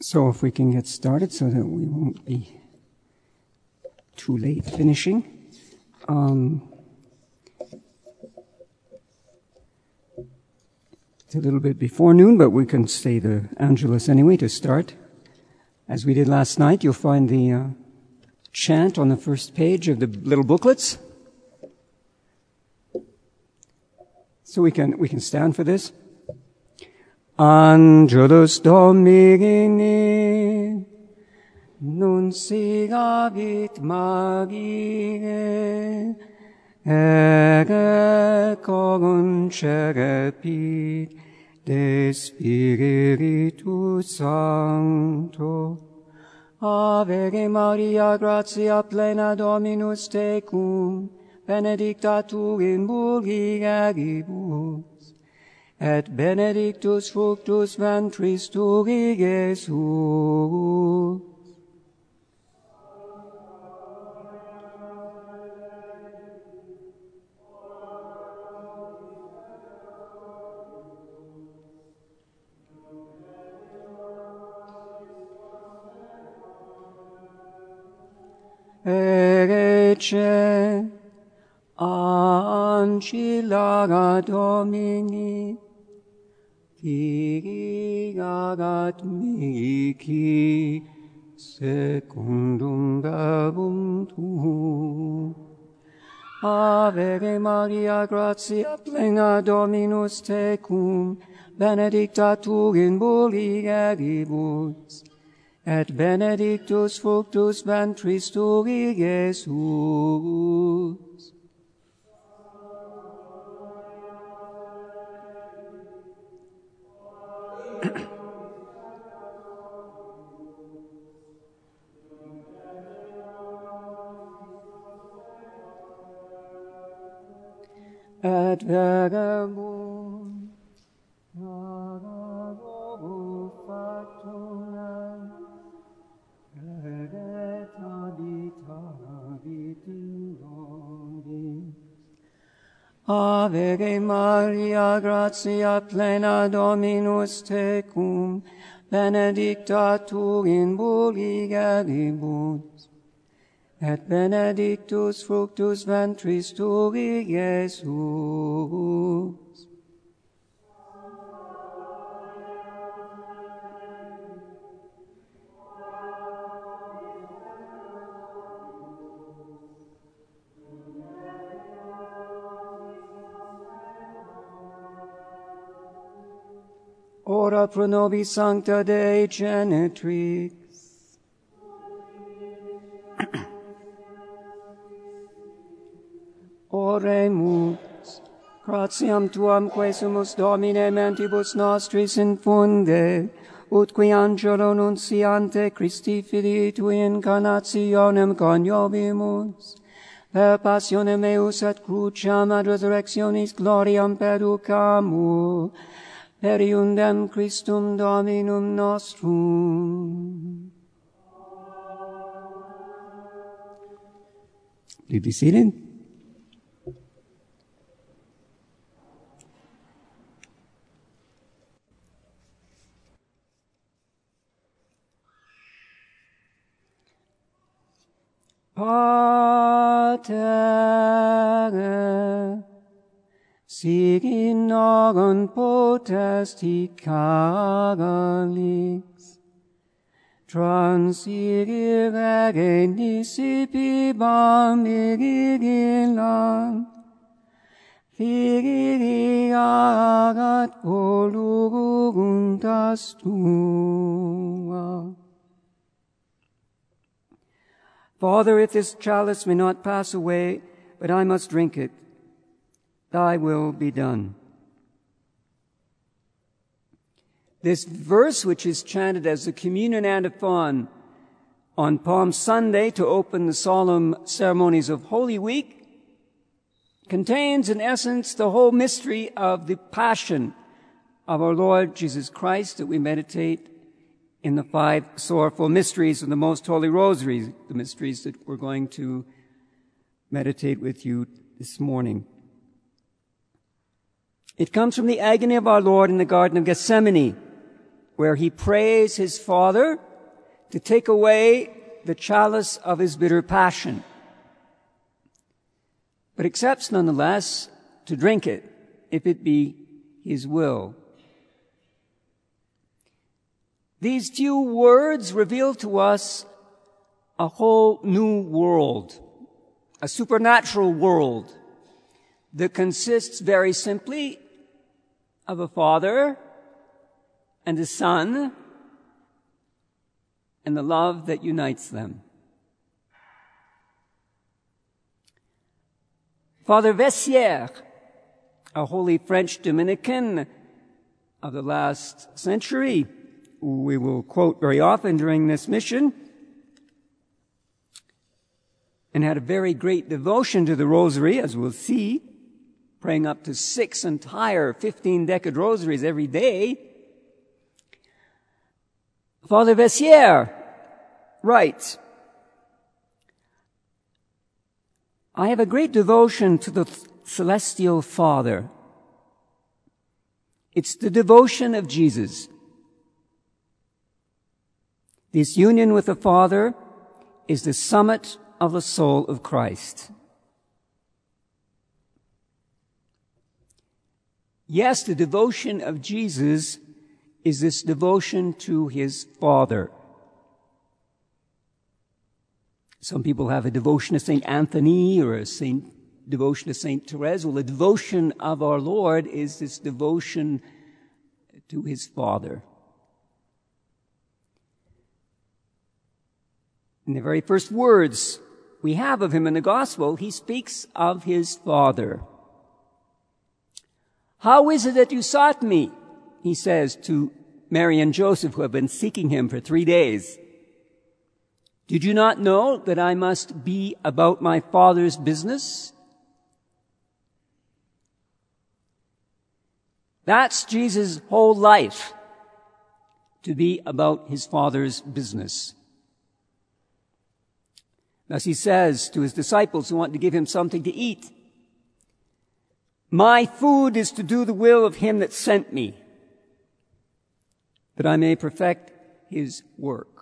So if we can get started so that we won't be too late finishing. It's a little bit before noon, but we can say the Angelus anyway to start. As we did last night, you'll find the chant on the first page of the little booklets. So we can stand for this. Angelus Domini, nunciavit Magiae, ege concepit de Spiritu Sancto. Ave Maria, gratia plena Dominus tecum, benedicta tu in mulieribus, et benedictus fructus ventris tui, Iesus. Ecce ancilla Domini, fiat mihi secundum verbum tuum. Ave Maria, gratia plena Dominus tecum, benedicta tu in mulieribus, et benedictus fructus ventris tui, Iesus. Et verbum factum et habitavit in nobis. Ave Maria, gratia plena Dominus tecum, benedicta tu in mulieribus, et benedictus fructus ventris tui, Iesus. Ora pro nobis sancta Dei Genetrix. Oremus, gratiam tuam quesumus Domine mentibus nostris infunde, ut qui angelo nunciante Christi Filii tui incarnationem coniovimus, per passionem eius et cruciam ad resurrectionis gloriam perducamur, per iundem Christum Dominum nostrum. Please be seated. Pater, sic in nogon potesti cagalix, transigere genisipibam vigilam, vigiagat voluntas tua. Father, if this chalice may not pass away, but I must drink it, thy will be done. This verse, which is chanted as the communion antiphon on Palm Sunday to open the solemn ceremonies of Holy Week, contains in essence the whole mystery of the passion of our Lord Jesus Christ that we meditate in the 5 sorrowful mysteries of the Most Holy Rosary, the mysteries that we're going to meditate with you this morning. It comes from the agony of our Lord in the Garden of Gethsemane, where he prays his Father to take away the chalice of his bitter passion, but accepts nonetheless to drink it if it be his will. These few words reveal to us a whole new world, a supernatural world that consists very simply of a Father and a Son and the love that unites them. Father Vessière, a holy French Dominican of the last century, who we will quote very often during this mission, and had a very great devotion to the rosary, as we'll see, praying up to 6 entire 15-decade rosaries every day. Father Vessière writes, I have a great devotion to the Celestial Father. It's the devotion of Jesus. This union with the Father is the summit of the soul of Christ. Yes, the devotion of Jesus is this devotion to his Father. Some people have a devotion to St. Anthony or a devotion to St. Therese. Well, the devotion of our Lord is this devotion to his Father. In the very first words we have of him in the Gospel, he speaks of his Father. How is it that you sought me? He says to Mary and Joseph, who have been seeking him for 3 days. Did you not know that I must be about my Father's business? That's Jesus' whole life, to be about his Father's business. Thus he says to his disciples who want to give him something to eat, my food is to do the will of him that sent me, that I may perfect his work.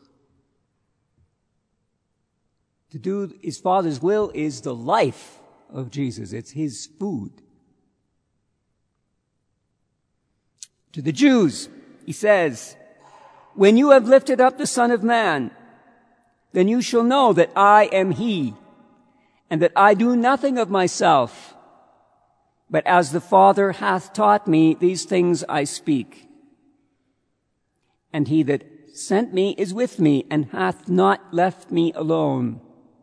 To do his Father's will is the life of Jesus. It's his food. To the Jews, he says, when you have lifted up the Son of Man, then you shall know that I am he, and that I do nothing of myself, but as the Father hath taught me, these things I speak. And he that sent me is with me, and hath not left me alone.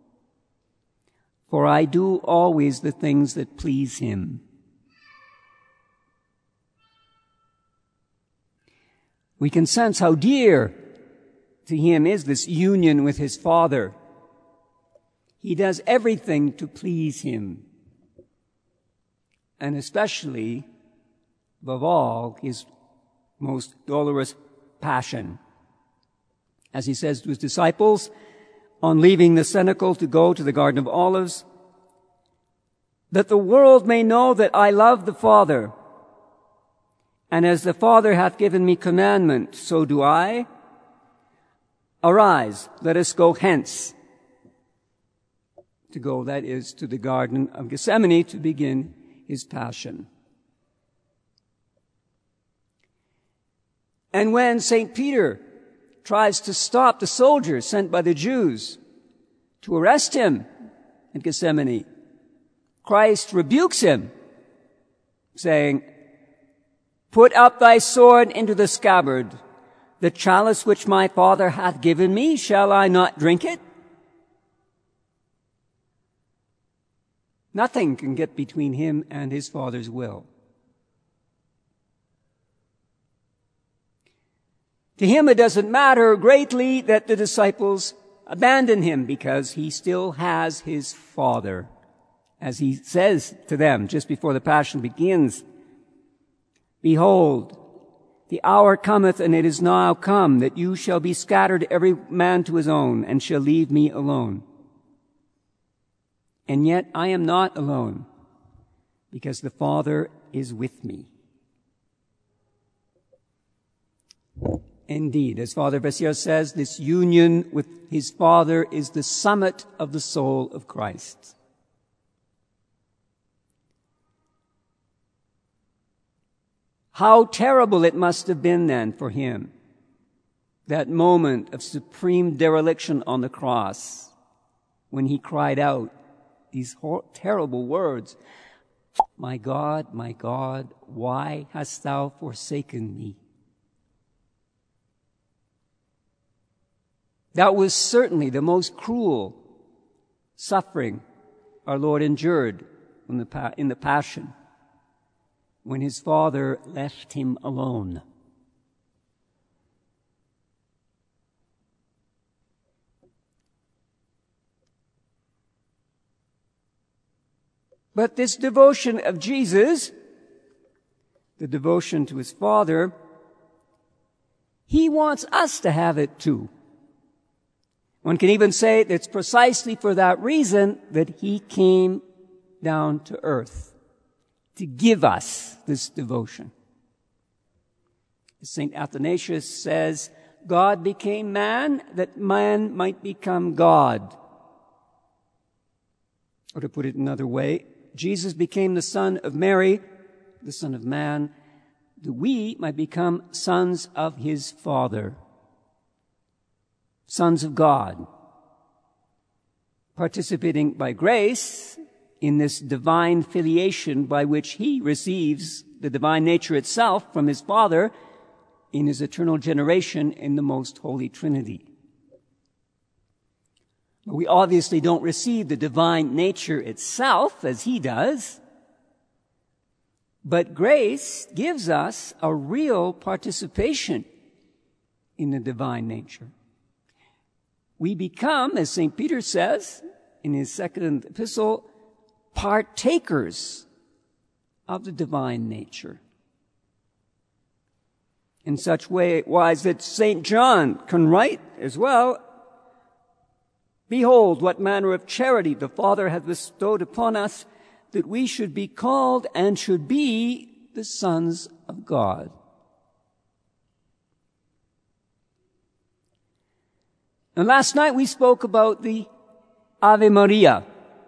For I do always the things that please him. We can sense how dear to him is this union with his Father. He does everything to please him, and especially, above all, his most dolorous passion. As he says to his disciples, on leaving the cenacle to go to the Garden of Olives, that the world may know that I love the Father, and as the Father hath given me commandment, so do I. Arise, let us go hence. To go, that is, to the Garden of Gethsemane to begin his passion. And when St. Peter tries to stop the soldiers sent by the Jews to arrest him in Gethsemane, Christ rebukes him, saying, put up thy sword into the scabbard. The chalice which my Father hath given me, shall I not drink it? Nothing can get between him and his Father's will. To him it doesn't matter greatly that the disciples abandon him, because he still has his Father. As he says to them just before the Passion begins, behold, the hour cometh, and it is now come, that you shall be scattered every man to his own, and shall leave me alone. And yet I am not alone, because the Father is with me. Indeed, as Father Bessières says, this union with his Father is the summit of the soul of Christ. How terrible it must have been then for him, that moment of supreme dereliction on the cross, when he cried out these terrible words, my God, why hast thou forsaken me? That was certainly the most cruel suffering our Lord endured in the Passion, when his Father left him alone. But this devotion of Jesus, the devotion to his Father, he wants us to have it too. One can even say it's precisely for that reason that he came down to earth, to give us this devotion. St. Athanasius says, God became man that man might become God. Or to put it another way, Jesus became the Son of Mary, the Son of Man, that we might become sons of his Father, sons of God, participating by grace in this divine filiation by which he receives the divine nature itself from his Father in his eternal generation in the most holy Trinity. We obviously don't receive the divine nature itself as he does, but grace gives us a real participation in the divine nature. We become, as St. Peter says in his second epistle, partakers of the divine nature. In such wise that St. John can write as well, behold, what manner of charity the Father hath bestowed upon us, that we should be called and should be the sons of God. And last night we spoke about the Ave Maria.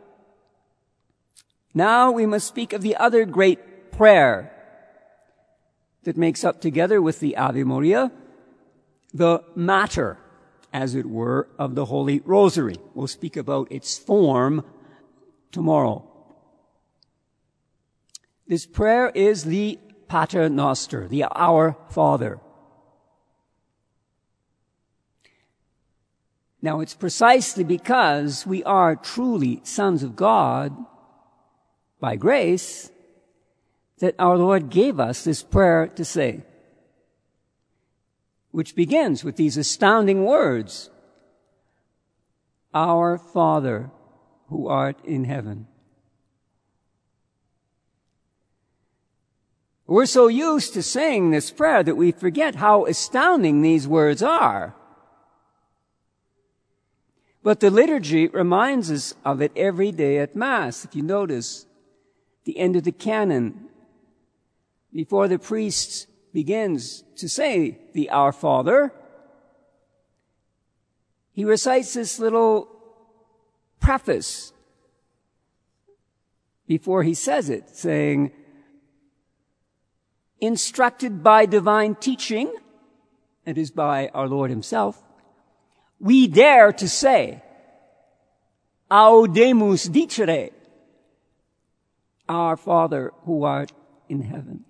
Now we must speak of the other great prayer that makes up, together with the Ave Maria, the matter, as it were, of the Holy Rosary. We'll speak about its form tomorrow. This prayer is the Pater Noster, the Our Father. Now, it's precisely because we are truly sons of God by grace that our Lord gave us this prayer to say, which begins with these astounding words, Our Father, who art in heaven. We're so used to saying this prayer that we forget how astounding these words are. But the liturgy reminds us of it every day at Mass. If you notice, the end of the canon, before the priest begins to say the Our Father, he recites this little preface before he says it, saying, instructed by divine teaching, that is by our Lord himself, we dare to say, Audemus dicere, Our Father who art in heaven.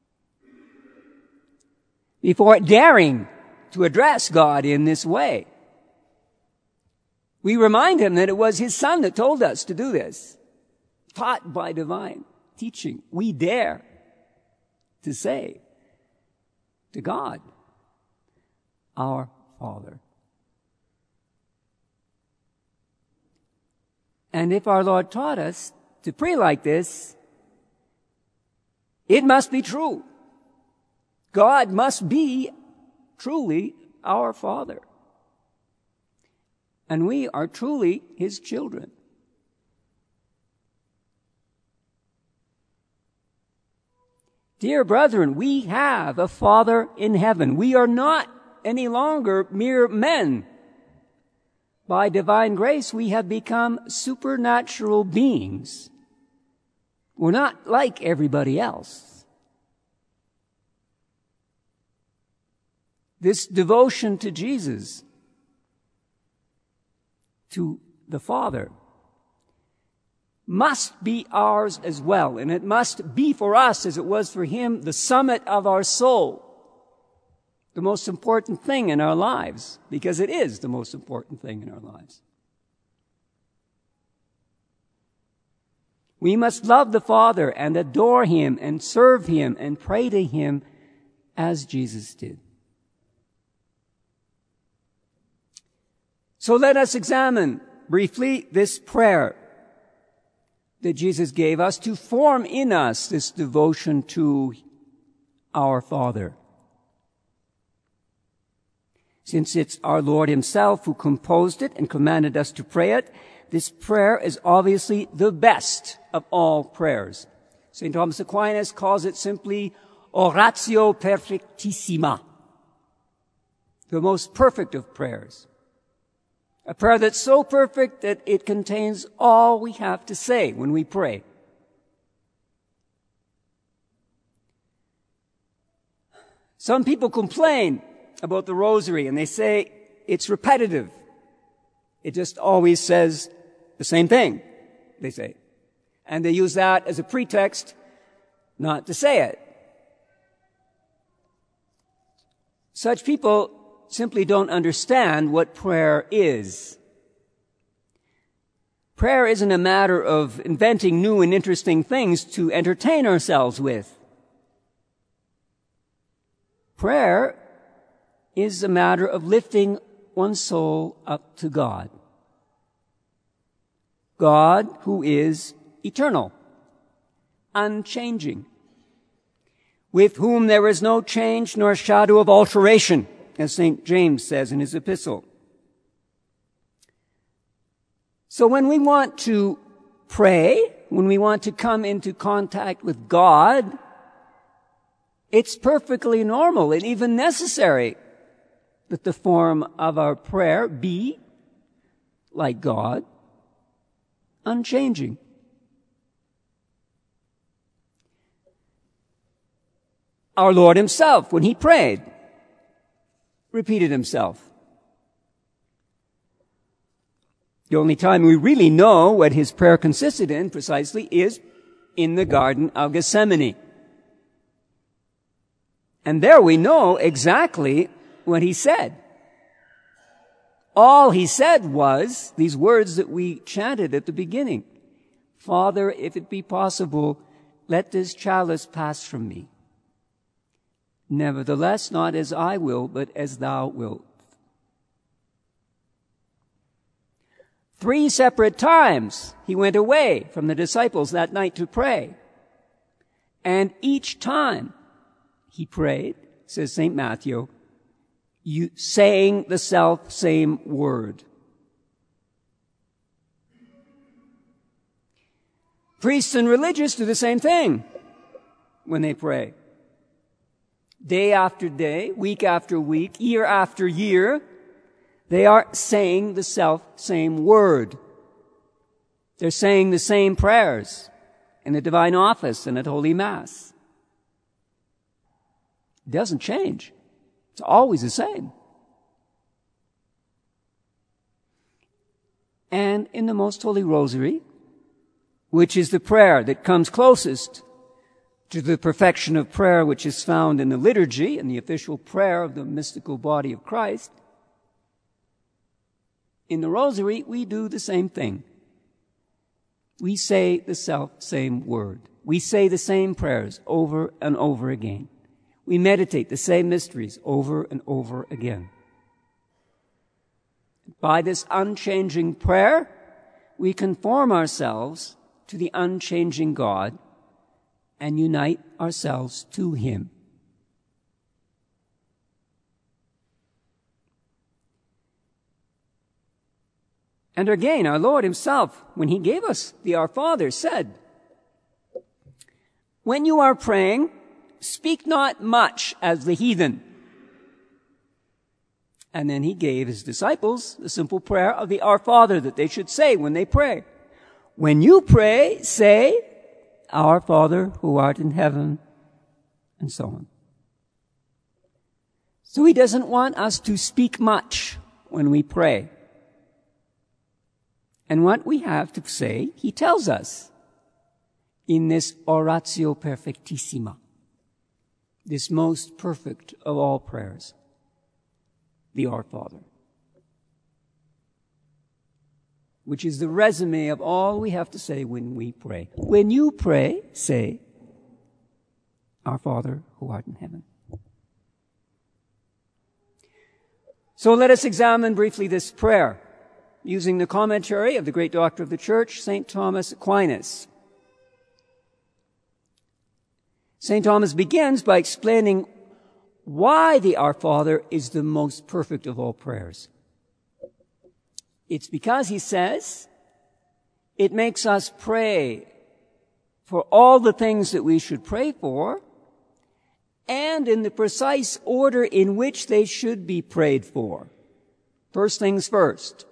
Before daring to address God in this way, we remind him that it was his Son that told us to do this, taught by divine teaching. We dare to say to God, Our Father. And if our Lord taught us to pray like this, it must be true. God must be truly our Father. And we are truly his children. Dear brethren, we have a Father in heaven. We are not any longer mere men. By divine grace, we have become supernatural beings. We're not like everybody else. This devotion to Jesus, to the Father, must be ours as well. And it must be for us, as it was for him, the summit of our soul. The most important thing in our lives, because it is the most important thing in our lives. We must love the Father and adore him and serve him and pray to him as Jesus did. So let us examine briefly this prayer that Jesus gave us to form in us this devotion to our Father. Since it's our Lord himself who composed it and commanded us to pray it, this prayer is obviously the best of all prayers. St. Thomas Aquinas calls it simply oratio perfectissima, the most perfect of prayers. A prayer that's so perfect that it contains all we have to say when we pray. Some people complain about the rosary and they say it's repetitive. It just always says the same thing, they say. And they use that as a pretext not to say it. Such people simply don't understand what prayer is. Prayer isn't a matter of inventing new and interesting things to entertain ourselves with. Prayer is a matter of lifting one's soul up to God. God who is eternal, unchanging, with whom there is no change nor shadow of alteration, as St. James says in his epistle. So when we want to pray, when we want to come into contact with God, it's perfectly normal and even necessary that the form of our prayer be, like God, unchanging. Our Lord himself, when he prayed, repeated himself. The only time we really know what his prayer consisted in precisely is in the Garden of Gethsemane. And there we know exactly what he said. All he said was these words that we chanted at the beginning. Father, if it be possible, let this chalice pass from me. Nevertheless, not as I will, but as thou wilt. 3 separate times he went away from the disciples that night to pray. And each time he prayed, says St. Matthew, saying the self-same word. Priests and religious do the same thing when they pray. Day after day, week after week, year after year, they are saying the self-same word. They're saying the same prayers in the divine office and at Holy Mass. It doesn't change. It's always the same. And in the Most Holy Rosary, which is the prayer that comes closest to the perfection of prayer which is found in the liturgy and the official prayer of the mystical body of Christ, in the Rosary we do the same thing. We say the self-same word. We say the same prayers over and over again. We meditate the same mysteries over and over again. By this unchanging prayer, we conform ourselves to the unchanging God and unite ourselves to him. And again, our Lord himself, when he gave us the Our Father, said, when you are praying, speak not much as the heathen. And then he gave his disciples the simple prayer of the Our Father that they should say when they pray. When you pray, say, Our Father who art in heaven, and so on. So he doesn't want us to speak much when we pray. And what we have to say, he tells us in this Oratio Perfectissima, this most perfect of all prayers, the Our Father, which is the resume of all we have to say when we pray. When you pray, say, Our Father who art in heaven. So let us examine briefly this prayer using the commentary of the great doctor of the Church, St. Thomas Aquinas. St. Thomas begins by explaining why the Our Father is the most perfect of all prayers. It's because, he says, it makes us pray for all the things that we should pray for, and in the precise order in which they should be prayed for. First things first.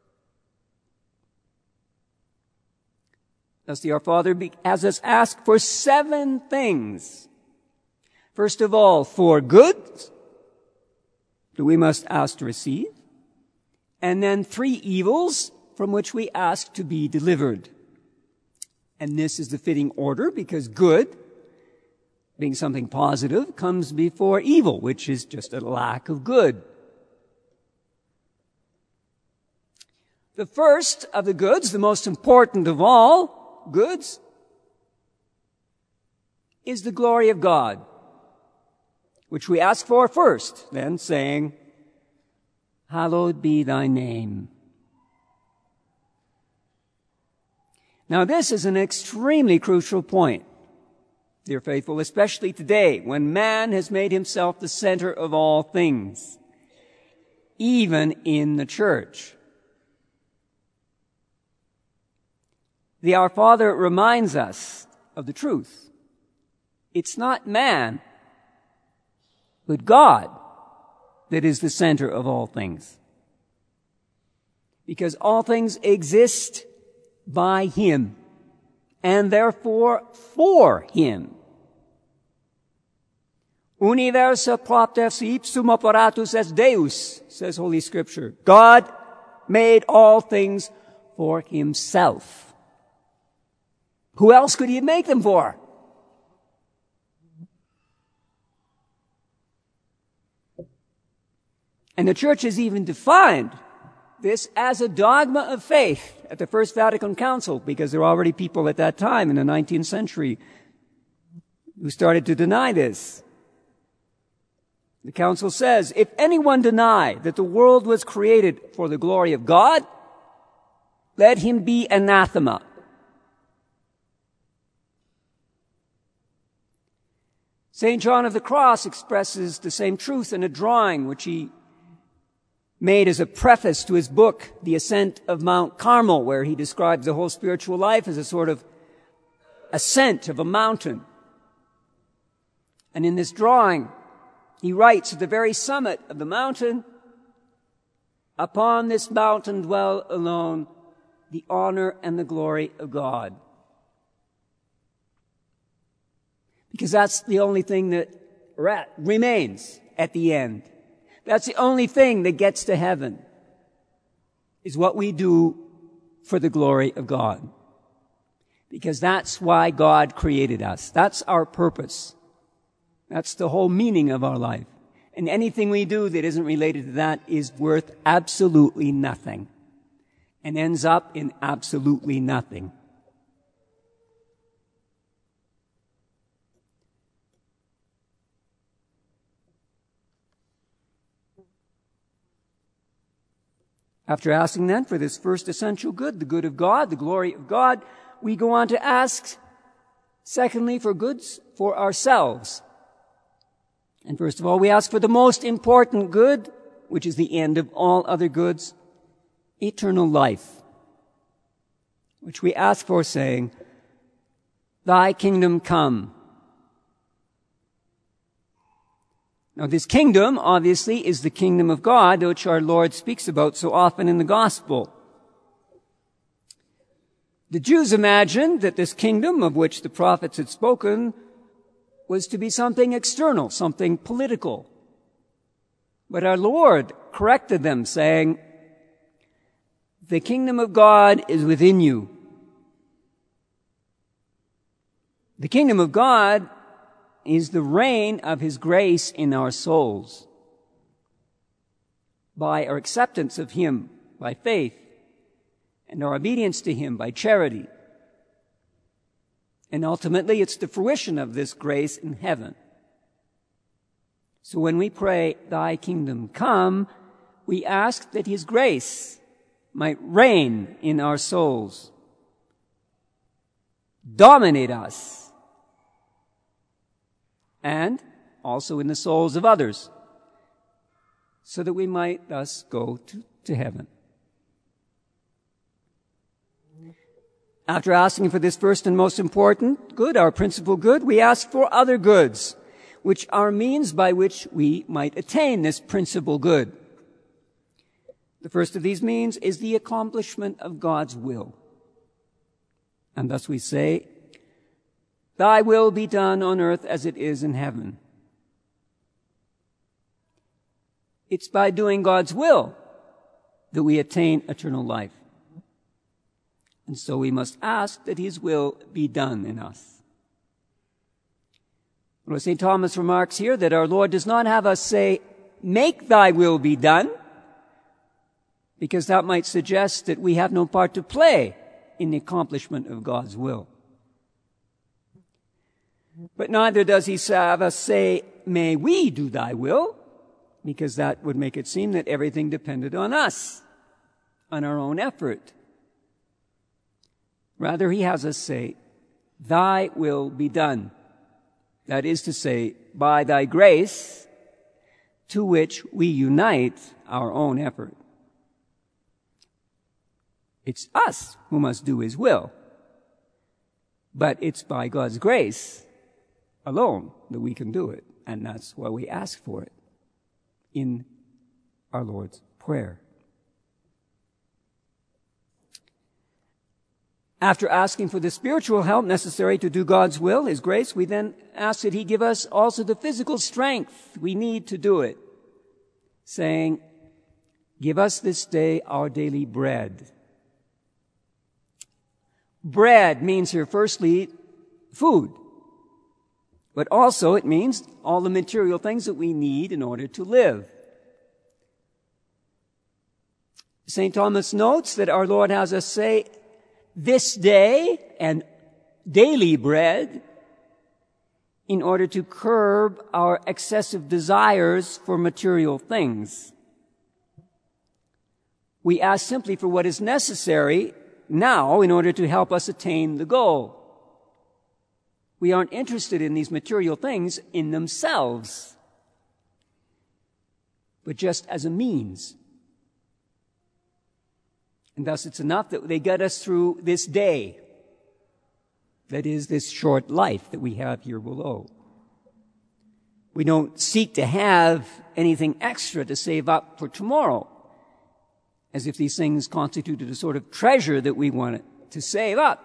Thus the Our Father has us ask for 7 things. First of all, for good that we must ask to receive, and then 3 evils from which we ask to be delivered. And this is the fitting order because good, being something positive, comes before evil, which is just a lack of good. The first of the goods, the most important of all goods, is the glory of God, which we ask for first, then saying, Hallowed be thy name. Now this is an extremely crucial point, dear faithful, especially today when man has made himself the center of all things, even in the church. The Our Father reminds us of the truth. It's not man, but God that is the center of all things. Because all things exist by Him, and therefore for Him. Universa propter ipsum operatus est Deus, says Holy Scripture. God made all things for Himself. Who else could He make them for? And the Church has even defined this as a dogma of faith at the First Vatican Council, because there were already people at that time in the 19th century who started to deny this. The Council says, if anyone deny that the world was created for the glory of God, let him be anathema. St. John of the Cross expresses the same truth in a drawing which he made as a preface to his book, The Ascent of Mount Carmel, where he describes the whole spiritual life as a sort of ascent of a mountain. And in this drawing, he writes, at the very summit of the mountain, upon this mountain dwell alone the honor and the glory of God. Because that's the only thing that remains at the end. That's the only thing that gets to heaven, is what we do for the glory of God. Because that's why God created us. That's our purpose. That's the whole meaning of our life. And anything we do that isn't related to that is worth absolutely nothing and ends up in absolutely nothing. After asking then for this first essential good, the good of God, the glory of God, we go on to ask, secondly, for goods for ourselves. And first of all, we ask for the most important good, which is the end of all other goods, eternal life, which we ask for, saying, Thy kingdom come. Now, this kingdom, obviously, is the kingdom of God, which our Lord speaks about so often in the gospel. The Jews imagined that this kingdom of which the prophets had spoken was to be something external, something political. But our Lord corrected them, saying, the kingdom of God is within you. The kingdom of God is the reign of His grace in our souls by our acceptance of Him by faith and our obedience to Him by charity. And ultimately, it's the fruition of this grace in heaven. So when we pray, Thy kingdom come, we ask that His grace might reign in our souls, dominate us, and also in the souls of others, so that we might thus go to heaven. After asking for this first and most important good, our principal good, we ask for other goods, which are means by which we might attain this principal good. The first of these means is the accomplishment of God's will. And thus we say, Thy will be done on earth as it is in heaven. It's by doing God's will that we attain eternal life. And so we must ask that His will be done in us. Well, St. Thomas remarks here that our Lord does not have us say, make Thy will be done, because that might suggest that we have no part to play in the accomplishment of God's will. But neither does He have us say, may we do Thy will, because that would make it seem that everything depended on us, on our own effort. Rather, He has us say, Thy will be done. That is to say, by Thy grace, to which we unite our own effort. It's us who must do His will, but it's by God's grace alone that we can do it, and that's why we ask for it in our Lord's Prayer. After asking for the spiritual help necessary to do God's will, His grace, we then ask that He give us also the physical strength we need to do it, saying, give us this day our daily bread. Bread means here, firstly, food. But also it means all the material things that we need in order to live. St. Thomas notes that our Lord has us say, this day and daily bread, in order to curb our excessive desires for material things. We ask simply for what is necessary now in order to help us attain the goal. We aren't interested in these material things in themselves, but just as a means. And thus it's enough that they get us through this day. That is, this short life that we have here below. We don't seek to have anything extra to save up for tomorrow, as if these things constituted a sort of treasure that we wanted to save up.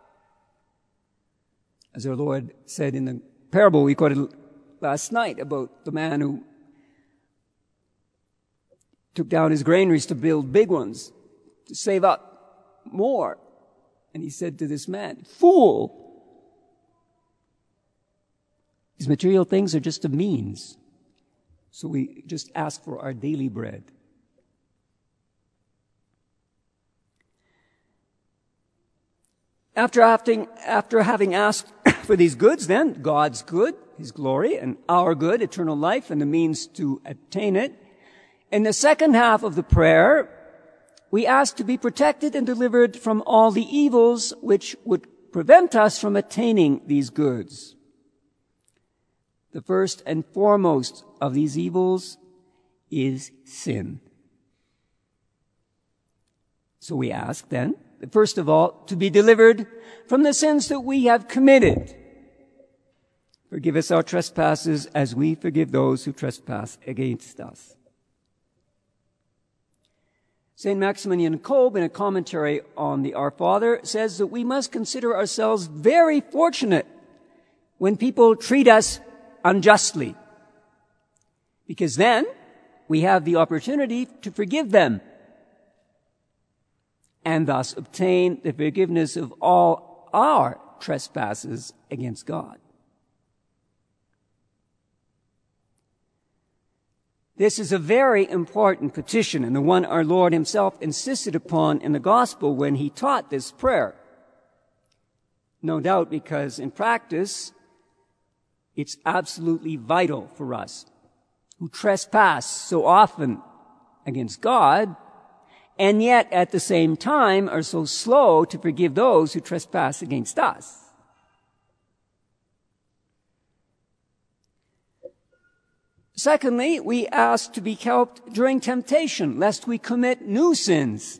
As our Lord said in the parable we quoted last night about the man who took down his granaries to build big ones, to save up more. And He said to this man, fool! These material things are just a means. So we just ask for our daily bread. After having asked for these goods, then, God's good, His glory, and our good, eternal life, and the means to attain it, in the second half of the prayer, we ask to be protected and delivered from all the evils which would prevent us from attaining these goods. The first and foremost of these evils is sin. So we ask then, first of all, to be delivered from the sins that we have committed, Forgive us our trespasses as we forgive those who trespass against us. St. Maximilian Kolbe, in a commentary on the Our Father, says that we must consider ourselves very fortunate when people treat us unjustly, because then we have the opportunity to forgive them and thus obtain the forgiveness of all our trespasses against God. This is a very important petition, and the one our Lord himself insisted upon in the gospel when he taught this prayer. No doubt because in practice, it's absolutely vital for us who trespass so often against God, and yet at the same time are so slow to forgive those who trespass against us. Secondly, we ask to be helped during temptation, lest we commit new sins,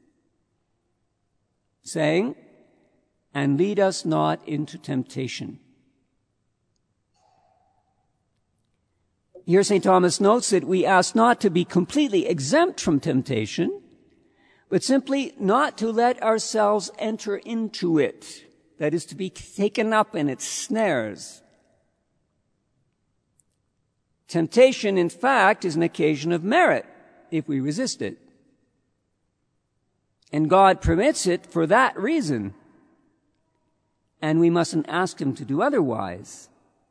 saying, "And lead us not into temptation." Here St. Thomas notes that we ask not to be completely exempt from temptation, but simply not to let ourselves enter into it, that is, to be taken up in its snares. Temptation, in fact, is an occasion of merit if we resist it. And God permits it for that reason. And we mustn't ask him to do otherwise.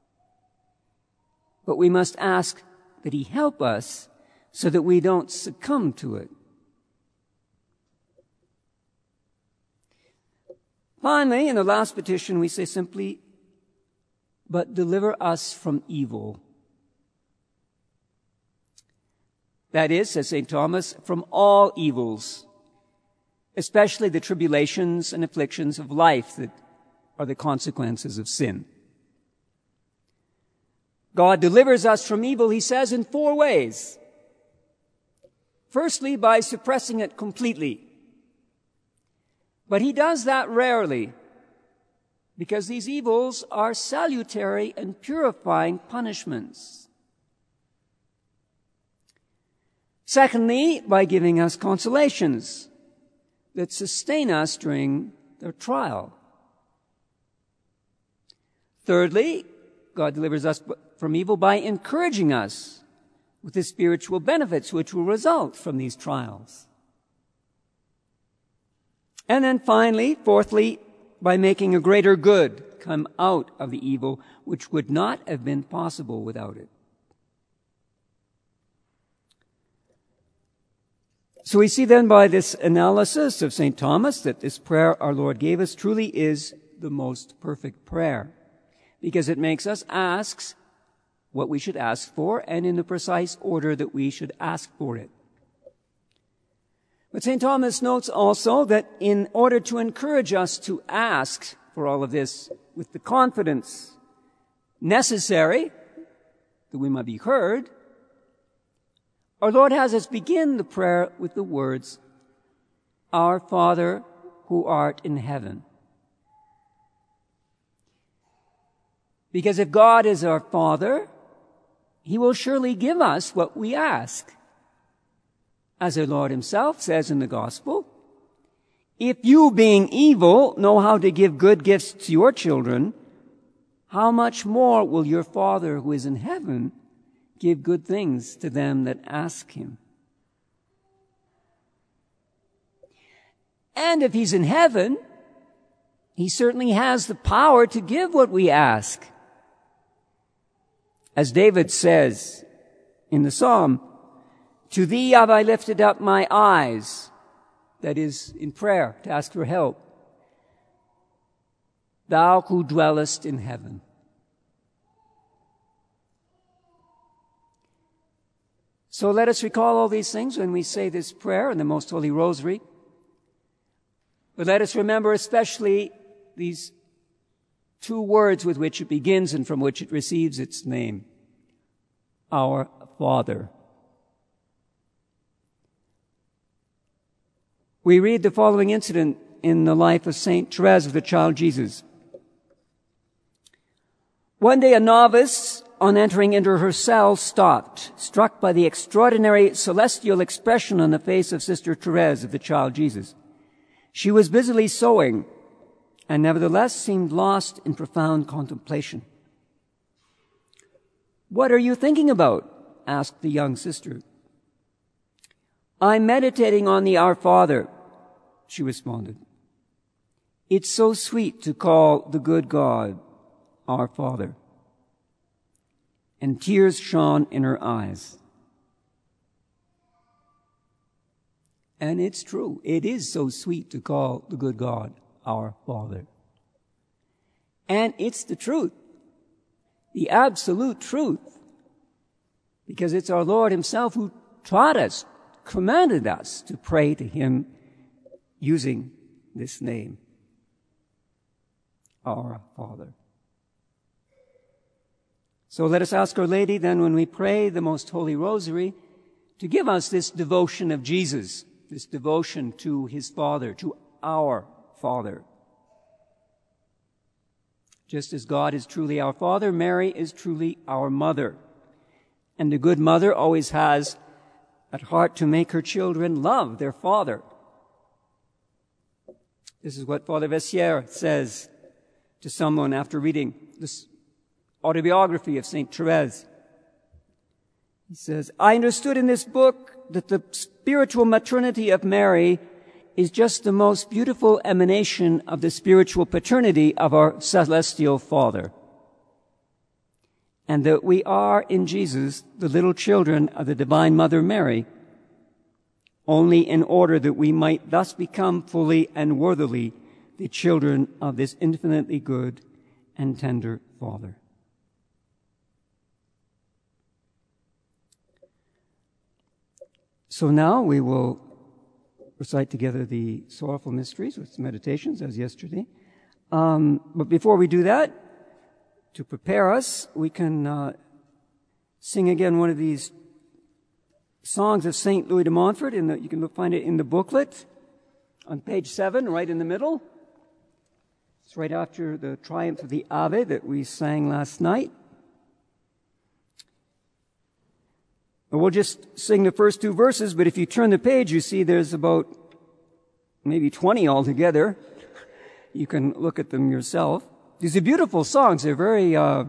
But we must ask that he help us so that we don't succumb to it. Finally, in the last petition, we say simply, "But deliver us from evil." That is, says St. Thomas, from all evils, especially the tribulations and afflictions of life that are the consequences of sin. God delivers us from evil, he says, in 4 ways. Firstly, by suppressing it completely. But he does that rarely, because these evils are salutary and purifying punishments. Secondly, by giving us consolations that sustain us during the trial. Thirdly, God delivers us from evil by encouraging us with the spiritual benefits which will result from these trials. And then finally, fourthly, by making a greater good come out of the evil which would not have been possible without it. So we see then by this analysis of St. Thomas that this prayer our Lord gave us truly is the most perfect prayer, because it makes us ask what we should ask for and in the precise order that we should ask for it. But St. Thomas notes also that in order to encourage us to ask for all of this with the confidence necessary that we might be heard, our Lord has us begin the prayer with the words, "Our Father who art in heaven." Because if God is our Father, he will surely give us what we ask. As our Lord himself says in the Gospel, "If you, being evil, know how to give good gifts to your children, how much more will your Father who is in heaven give good things to them that ask him?" And if he's in heaven, he certainly has the power to give what we ask. As David says in the Psalm, "To thee have I lifted up my eyes," that is, in prayer, to ask for help, "thou who dwellest in heaven." So let us recall all these things when we say this prayer in the Most Holy Rosary. But let us remember especially these 2 words with which it begins and from which it receives its name. Our Father. We read the following incident in the life of Saint Therese of the Child Jesus. One day a novice, on entering into her cell, stopped, struck by the extraordinary celestial expression on the face of Sister Therese of the Child Jesus. She was busily sewing, and nevertheless seemed lost in profound contemplation. "What are you thinking about?" asked the young sister. "I'm meditating on the Our Father," she responded. "It's so sweet to call the good God our Father." And tears shone in her eyes. And it's true. It is so sweet to call the good God our Father. And it's the truth. The absolute truth. Because it's our Lord Himself who taught us, commanded us to pray to Him using this name, our Father. So let us ask Our Lady then, when we pray the Most Holy Rosary, to give us this devotion of Jesus, this devotion to His Father, to our Father. Just as God is truly our Father, Mary is truly our Mother. And the good mother always has at heart to make her children love their father. This is what Father Vessière says to someone after reading this autobiography of Saint Therese. He says, "I understood in this book that the spiritual maternity of Mary is just the most beautiful emanation of the spiritual paternity of our celestial Father, and that we are in Jesus the little children of the Divine Mother Mary, only in order that we might thus become fully and worthily the children of this infinitely good and tender Father." So now we will recite together the Sorrowful Mysteries with meditations as yesterday. But before we do that, to prepare us, we can sing again one of these songs of St. Louis de Montfort. You can find it in the booklet on page 7, right in the middle. It's right after the Triumph of the Ave that we sang last night. We'll just sing the first 2 verses, but if you turn the page, you see there's about maybe 20 altogether. You can look at them yourself. These are beautiful songs. They're very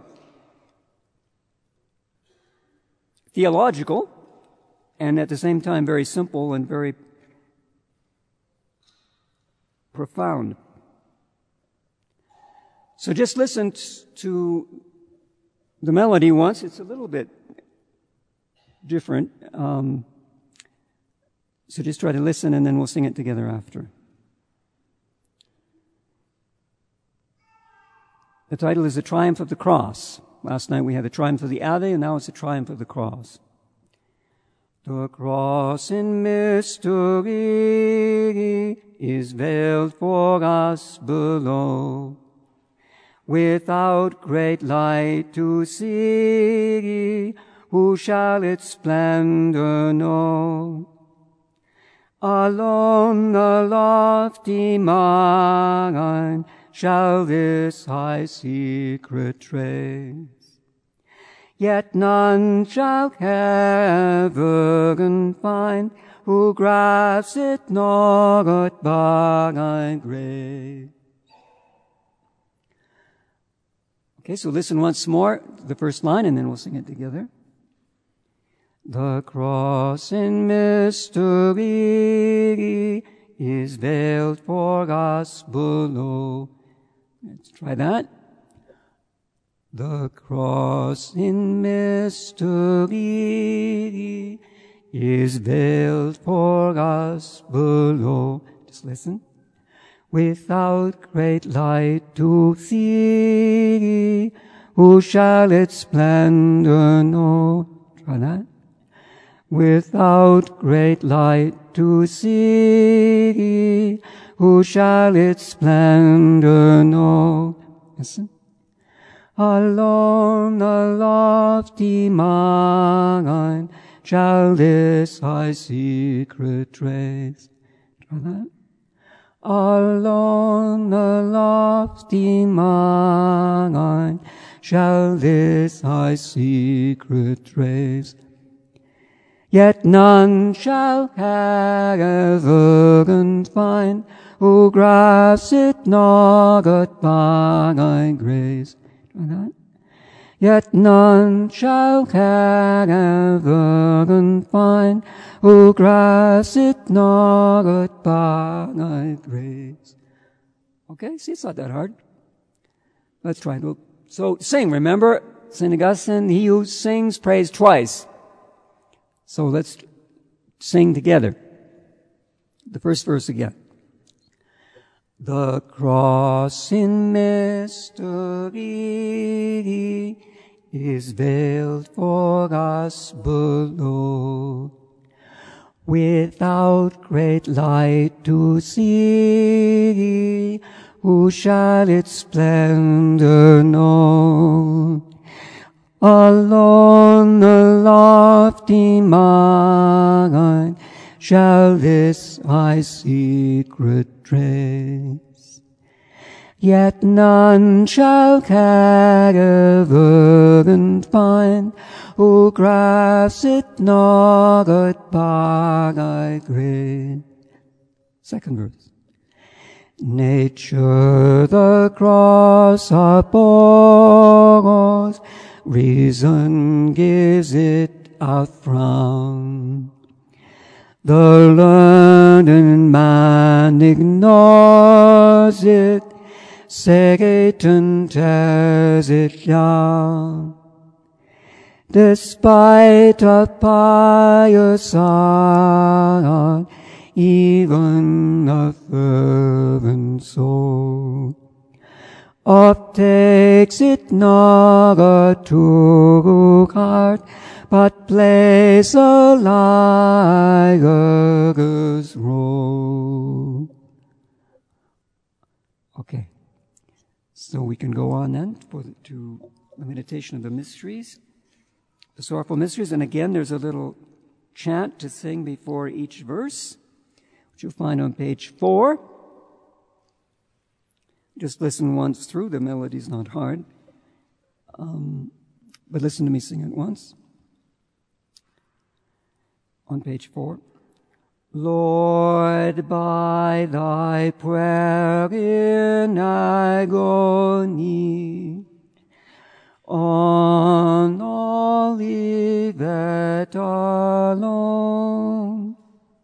theological, and at the same time very simple and very profound. So just listen to the melody once. It's a little bit different. So just try to listen, and then we'll sing it together after. The title is The Triumph of the Cross. Last night we had the Triumph of the Ave, and now it's the Triumph of the Cross. The cross in mystery is veiled for us below, without great light to see, who shall its splendor know? Alone the lofty mind shall this high secret trace, yet none shall heaven find who grasps it not by grace. Okay, so listen once more to the first line, and then we'll sing it together. The cross in mystery is veiled for us below. Let's try that. The cross in mystery is veiled for us below. Just listen. Without great light to see, who shall its splendor know? Try that. Without great light to see, who shall its splendor know? Listen. Alone the lofty mind shall this high secret trace. Try that. alone the lofty mind shall this thy secret trace. Yet none shall heaven find who grasps it not by thy grace. Yet none shall heaven find who grasps it not by thy grace. Okay, see, it's not that hard. Let's try it. So sing, remember, St. Augustine, he who sings prays twice. So let's sing together. The first verse again. The cross in mystery is veiled for us below, without great light to see, who shall its splendor know? Alone the lofty mind shall this thy secret trace. Yet none shall heaven find who grasps it not by thy grace. Second verse. Nature the cross abhors, reason gives it a frown. The learned man ignores it, Satan tears it down. Despite a pious heart, even a fervent soul oft takes it not to heart, but plays a liar's role. Okay, so we can go on then to the meditation of the mysteries, the sorrowful mysteries. And again, there's a little chant to sing before each verse, which you'll find on page 4. Just listen once through. The melody's not hard. But listen to me sing it once. On page 4. Lord, by thy prayer in agony, on Olivet alone,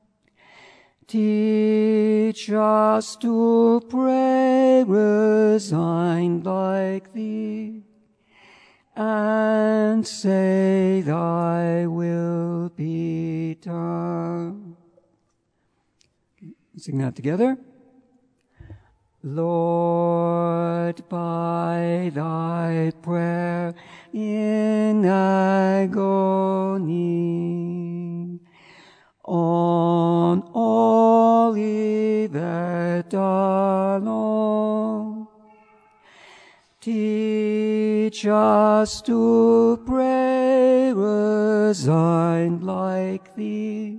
teach us to pray resigned like thee, and say thy will be done. Sing that together. Lord, by thy prayer in agony, on Olivet alone, teach us to pray resigned like thee,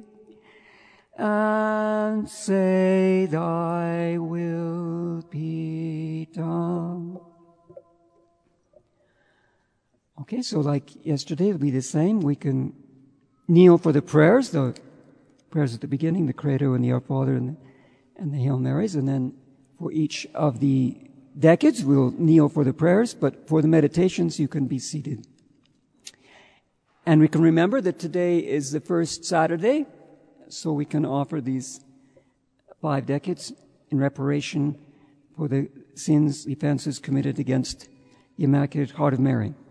and say thy will be done. Okay, so like yesterday, it'll be the same. We can kneel for the prayers at the beginning, the Credo and the Our Father and the Hail Marys, and then for each of the decades, we'll kneel for the prayers, but for the meditations, you can be seated. And we can remember that today is the first Saturday, so we can offer these 5 decades in reparation for the sins, offenses committed against the Immaculate Heart of Mary.